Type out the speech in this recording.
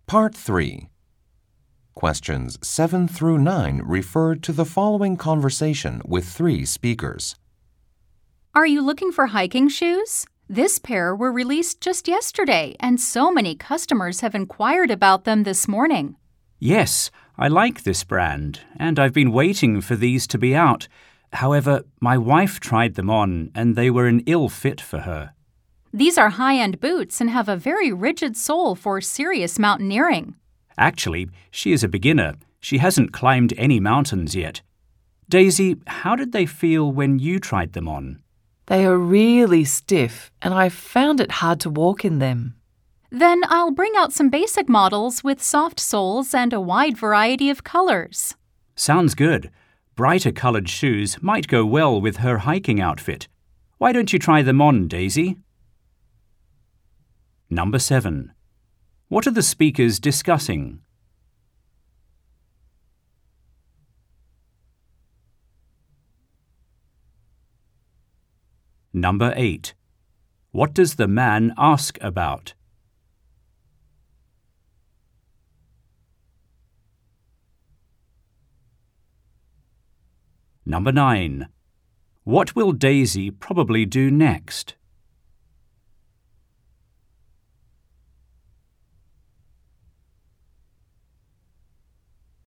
Part 3. Questions 7 through 9 refer to the following conversation with 3 speakers. Are you looking for hiking shoes? This pair were released just yesterday, and so many customers have inquired about them this morning. Yes, I like this brand, and I've been waiting for these to be out. However, my wife tried them on, and they were an ill fit for her. These are high-end boots and have a very rigid sole for serious mountaineering. Actually, she is a beginner. She hasn't climbed any mountains yet. Daisy, how did they feel when you tried them on? They are really stiff, and I found it hard to walk in them. Then I'll bring out some basic models with soft soles and a wide variety of colors. Sounds good. Brighter colored shoes might go well with her hiking outfit. Why don't you try them on, Daisy? Number 7. What are the speakers discussing? Number 8. What does the man ask about? Number 9. What will Daisy probably do next?